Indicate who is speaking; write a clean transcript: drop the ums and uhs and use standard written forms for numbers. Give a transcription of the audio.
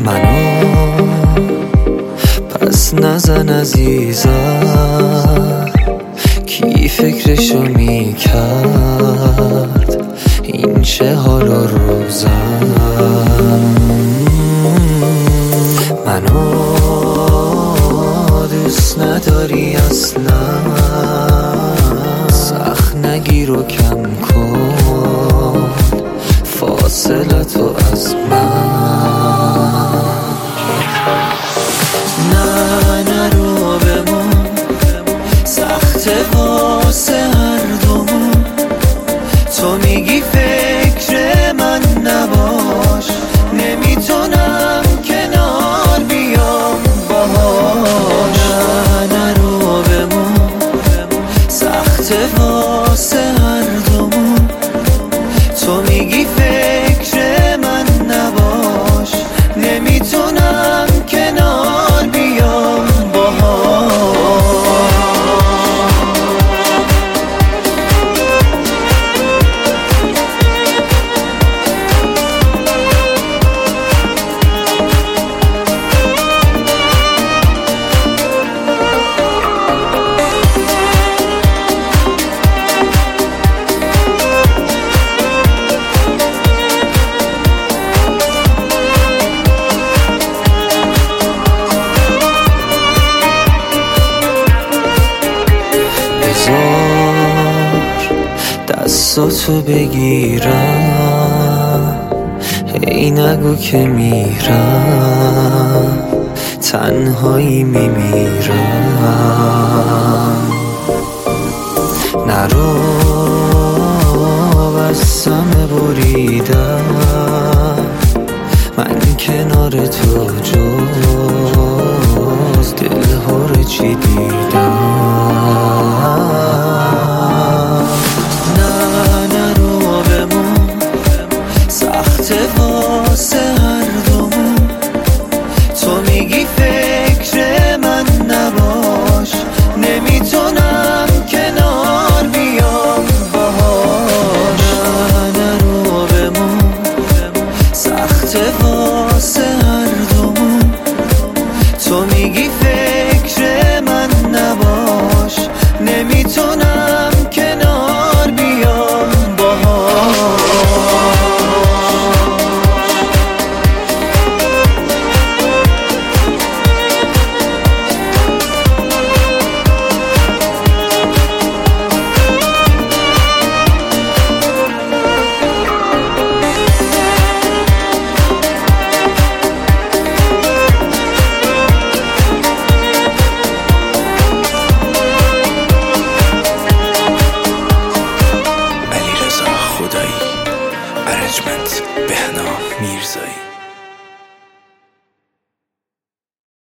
Speaker 1: منو پس نزن عزیزم، کی فکرشو میکرد این چه حال و روزم. منو دوست نداری اصلا، سخت نگیر و کم کن فاصلتو از من. نه نرو بمون، سخته واسه هر دومون. تو میگی فکر من نباش، نمیتونم کنار بیام باهاش. نه نرو بمون، سخته واسه هر دومون. تو میگی فکر من نباش، نمیتونم کنار بیام باهاش. دستاتو بگیرم، هی نگو که میرم، تنهایی میمیرم. نرو بستم بریدم، من کنار تو جز دلهور چی دیدم. واسه هر دومون. تو میگی فکر من نباش، نمیتونم کنار بیام باهاش. نه نرو بمون، سخته واسه هر دومون. تو میگی فکر من نباش، نمیتونم کنار بیام باهاش.
Speaker 2: ارنجمنت بهنام میرزایی.